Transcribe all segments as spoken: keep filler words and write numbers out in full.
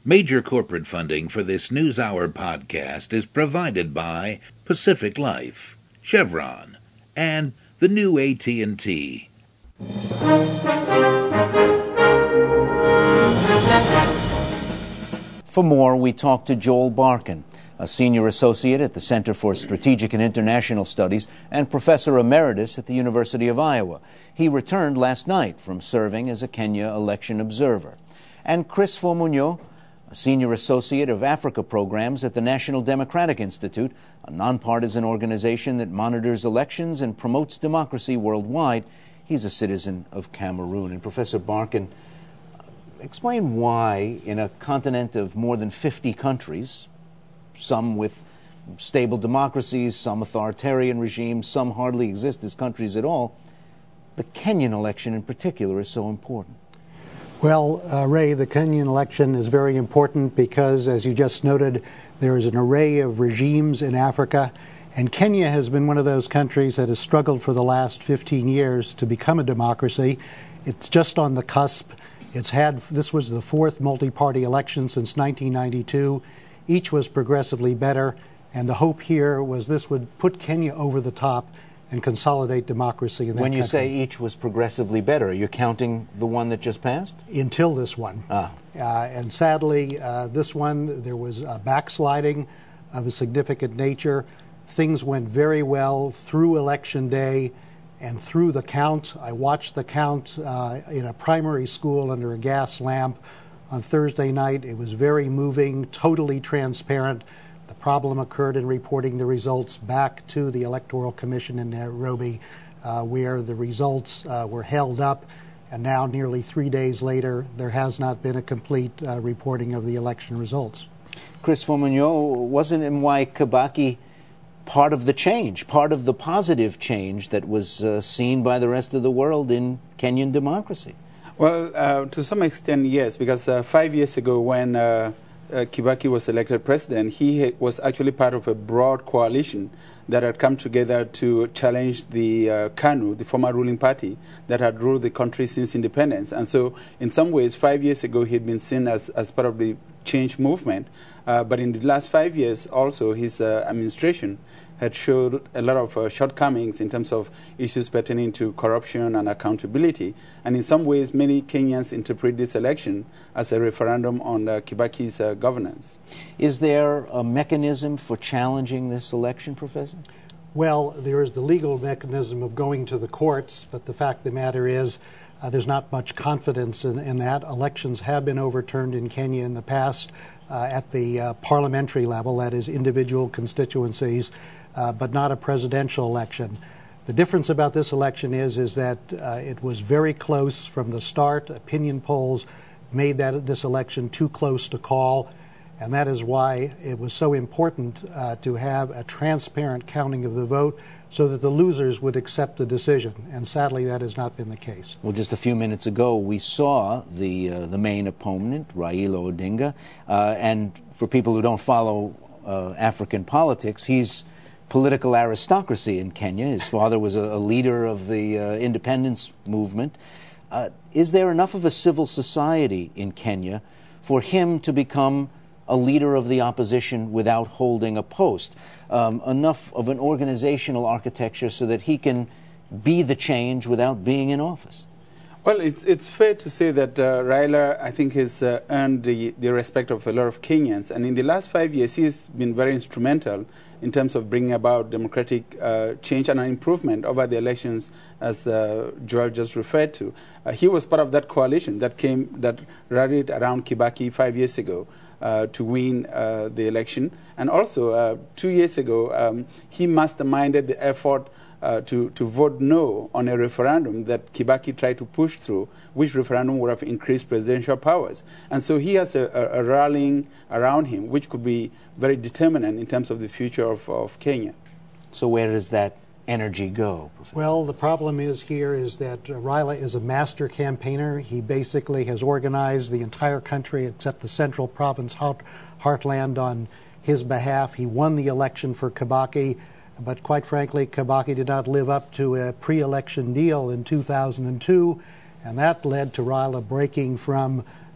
Major corporate funding for this NewsHour podcast is provided by Pacific Life, Chevron, and the new A T and T. For more, we talked to Joel Barkan, a senior associate at the Center for Strategic and International Studies and professor emeritus at the University of Iowa. He returned last night from serving as a Kenya election observer. And Chris Fomunyo, a senior associate of Africa programs at the National Democratic Institute, a nonpartisan organization that monitors elections and promotes democracy worldwide. He's a citizen of Cameroon. And Professor Barkan, explain why in a continent of more than fifty countries, some with stable democracies, some authoritarian regimes, some hardly exist as countries at all, the Kenyan election in particular is so important. Well, uh, Ray, the Kenyan election is very important because, as you just noted, there is an array of regimes in Africa, and Kenya has been one of those countries that has struggled for the last fifteen years to become a democracy. It's just on the cusp. It's had, this was the fourth multi-party election since nineteen ninety-two. Each was progressively better, and the hope here was this would put Kenya over the top and consolidate democracy in that When you country. say each was progressively better, are you counting the one that just passed? Until this one. Ah. Uh, and sadly, uh, this one, there was a backsliding of a significant nature. Things went very well through Election Day and through the count. I watched the count uh, in a primary school under a gas lamp on Thursday night. It was very moving, totally transparent. The problem occurred in reporting the results back to the Electoral Commission in Nairobi, uh, where the results uh, were held up, and now nearly three days later, there has not been a complete uh, reporting of the election results. Chris Fomunyo, wasn't Mwai Kibaki part of the change, part of the positive change that was uh, seen by the rest of the world in Kenyan democracy? Well, uh, to some extent, yes, because uh, five years ago when uh, Uh, Kibaki was elected president, he ha- was actually part of a broad coalition that had come together to challenge the uh, KANU, the former ruling party that had ruled the country since independence. And so, in some ways, five years ago, he had been seen as, as part of the change movement. Uh, but in the last five years, also, his uh, administration had showed a lot of uh, shortcomings in terms of issues pertaining to corruption and accountability. And in some ways, many Kenyans interpret this election as a referendum on uh, Kibaki's uh, governance. Is there a mechanism for challenging this election, Professor? Well, there is the legal mechanism of going to the courts, but the fact of the matter is uh, there's not much confidence in, in that. Elections have been overturned in Kenya in the past uh, at the uh, parliamentary level, that is individual constituencies, uh, but not a presidential election. The difference about this election is, is that uh, it was very close from the start. Opinion polls made that this election too close to call. And that is why it was so important uh, to have a transparent counting of the vote so that the losers would accept the decision. And sadly, that has not been the case. Well, just a few minutes ago, we saw the uh, the main opponent, Raila Odinga. Uh, and for people who don't follow uh, African politics, he's political aristocracy in Kenya. His father was a, a leader of the uh, independence movement. Uh, is there enough of a civil society in Kenya for him to become a leader of the opposition without holding a post, um, enough of an organizational architecture so that he can be the change without being in office? Well, it's, it's fair to say that uh, Raila, I think, has uh, earned the, the respect of a lot of Kenyans. And in the last five years, he's been very instrumental in terms of bringing about democratic uh, change and an improvement over the elections, as uh, Joel just referred to. Uh, he was part of that coalition that came, that rallied around Kibaki five years ago. Uh, to win uh, the election. And also, uh, two years ago, um, he masterminded the effort uh, to, to vote no on a referendum that Kibaki tried to push through, which referendum would have increased presidential powers. And so he has a, a, a rallying around him, which could be very determinant in terms of the future of, of Kenya. So where does that energy go, Professor? Well, the problem is here is that uh, Raila is a master campaigner. He basically has organized the entire country except the central province heart, heartland on his behalf. He won the election for Kibaki, but quite frankly, Kibaki did not live up to a pre-election deal in two thousand two, and that led to Raila breaking from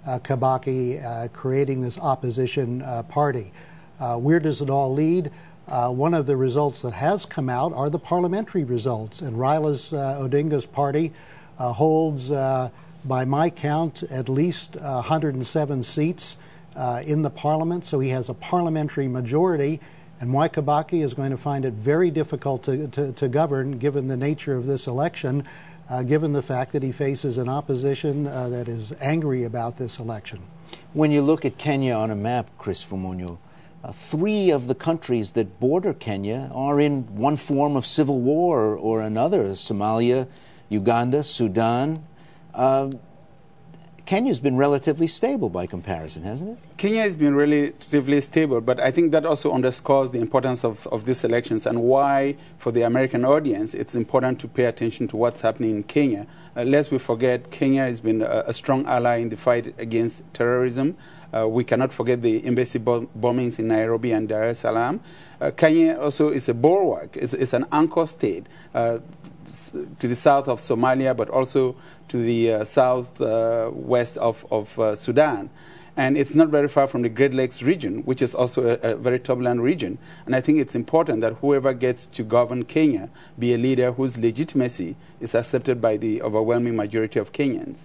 uh, Kibaki uh, creating this opposition uh, party. Uh, where does it all lead? Uh, one of the results that has come out are the parliamentary results, and Raila's uh, Odinga's party uh, holds, uh, by my count, at least uh, one hundred seven seats uh, in the parliament, so he has a parliamentary majority, and Mwai Kibaki is going to find it very difficult to, to, to govern given the nature of this election, uh, given the fact that he faces an opposition uh, that is angry about this election. When you look at Kenya on a map, Chris Fumonyo, Uh, three of the countries that border Kenya are in one form of civil war or, or another: Somalia, Uganda, Sudan. Uh, Kenya's been relatively stable by comparison, hasn't it? Kenya has been relatively stable, but I think that also underscores the importance of, of these elections and why, for the American audience, it's important to pay attention to what's happening in Kenya. Uh, lest we forget, Kenya has been a, a strong ally in the fight against terrorism. Uh, we cannot forget the embassy bom bombings in Nairobi and Dar es Salaam. Uh, Kenya also is a bulwark, it's, it's an anchor state uh, to the south of Somalia, but also to the uh, southwest uh, of, of uh, Sudan. And it's not very far from the Great Lakes region, which is also a, a very turbulent region. And I think it's important that whoever gets to govern Kenya be a leader whose legitimacy is accepted by the overwhelming majority of Kenyans.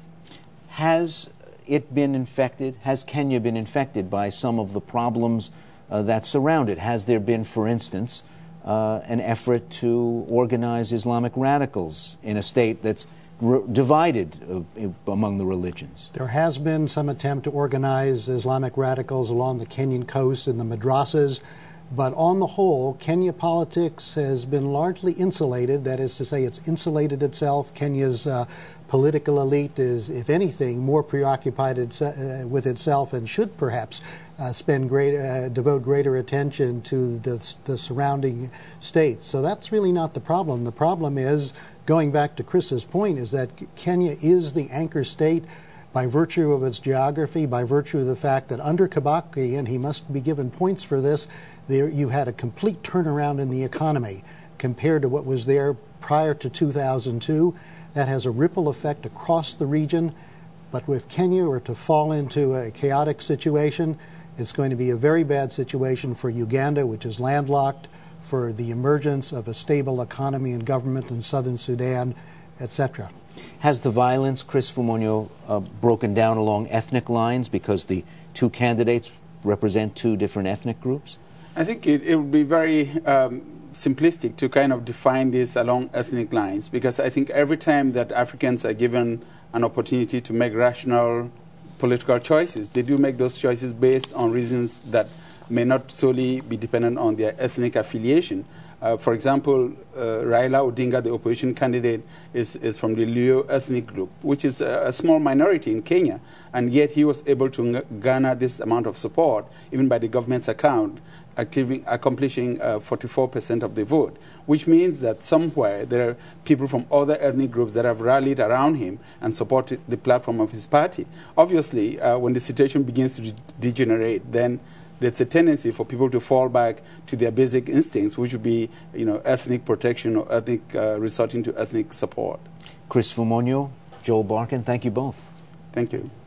Has it been infected? Has Kenya been infected by some of the problems uh, that surround it? Has there been, for instance, uh, an effort to organize Islamic radicals in a state that's r divided uh, among the religions? There has been some attempt to organize Islamic radicals along the Kenyan coast in the madrasas, but on the whole, Kenya politics has been largely insulated. That is to say, it's insulated itself. Kenya's uh, political elite is, if anything, more preoccupied it's, uh, with itself and should perhaps uh, spend great, uh, devote greater attention to the, the surrounding states. So that's really not the problem. The problem is, going back to Chris's point, is that Kenya is the anchor state by virtue of its geography, by virtue of the fact that under Kibaki, and he must be given points for this, there you had a complete turnaround in the economy compared to what was there prior to two thousand two. That has a ripple effect across the region. But if Kenya were to fall into a chaotic situation, it's going to be a very bad situation for Uganda, which is landlocked, for the emergence of a stable economy and government in southern Sudan, et cetera. Has the violence, Chris Fumonyo, uh, broken down along ethnic lines because the two candidates represent two different ethnic groups? I think it, it would be very um, simplistic to kind of define this along ethnic lines, because I think every time that Africans are given an opportunity to make rational political choices, they do make those choices based on reasons that may not solely be dependent on their ethnic affiliation. Uh, for example, uh, Raila Odinga, the opposition candidate, is, is from the Luo ethnic group, which is a, a small minority in Kenya, and yet he was able to garner this amount of support, even by the government's account, accomplishing uh, forty-four percent of the vote, which means that somewhere there are people from other ethnic groups that have rallied around him and supported the platform of his party. Obviously, uh, when the situation begins to de degenerate, then there's a tendency for people to fall back to their basic instincts, which would be, you know, ethnic protection or ethnic uh, resorting to ethnic support. Chris Fumonyo, Joel Barkan, thank you both. Thank you.